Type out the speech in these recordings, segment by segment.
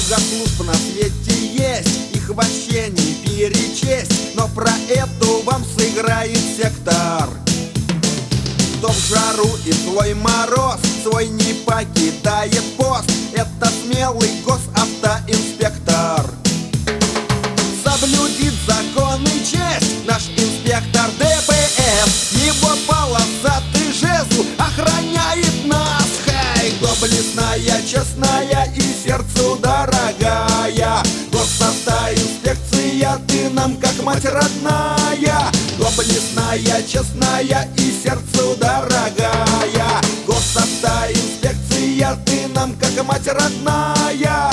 Много служб на свете есть, их вообще не перечесть, но про эту вам сыграет сектор. Кто в жару и злой мороз свой не покидает пост, это смелый госавтоинспектор. Соблюдит закон и честь наш инспектор ДПС, его полосатый жезл охраняет нас. Хей, доблестная, честная и сердцу дорогая госавтоинспекция, ты нам как мать родная. Доблестная, честная и сердцу дорогая госавтоинспекция, ты нам как мать родная.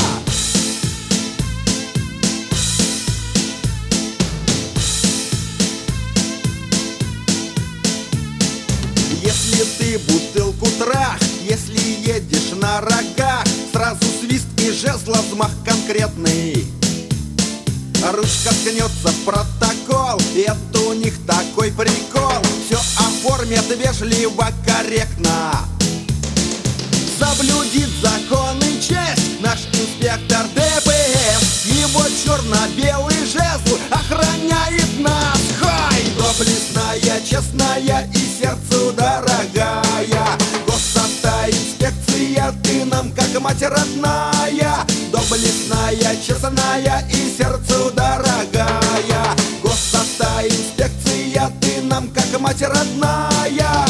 Если ты бутылку трах, если едешь на рогах, сразу свист и жезла взмах конкретный. Ручка ткнется в протокол, это у них такой прикол. Все оформят вежливо, корректно. Соблюдит закон и честь наш инспектор ДПС, его черно-белый жезл охраняет нас. Хай, доблестная, честная и сердцу дорогая госавтоинспекция, ты нам как мать родная. Доблестная, честная и сердцу дорогая госавтоинспекция, ты нам как мать родная.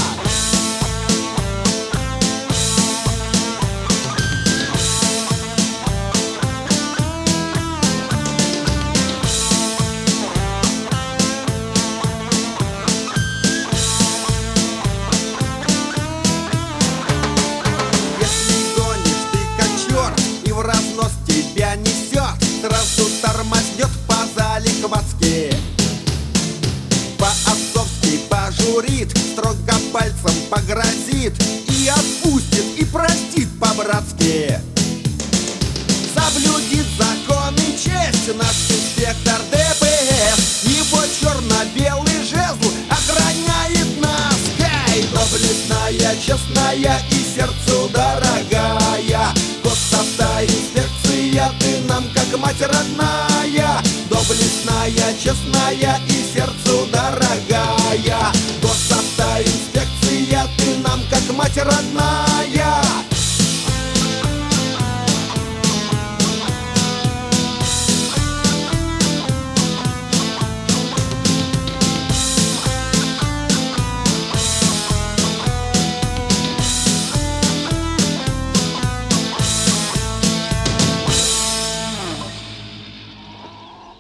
Тебя несет, сразу тормознет по-залихватски, по-отцовски пожурит, строго пальцем погрозит и отпустит, и простит по-братски. Соблюдит закон и честь наш инспектор ДПС, его черно-белый жезл охраняет нас. Хей, доблестная, честная и сердцу дорогая госавтоинспекция, ты нам как мать родная. Доблестная, честная и сердцу дорогая госавтоинспекция, ты нам как мать родная.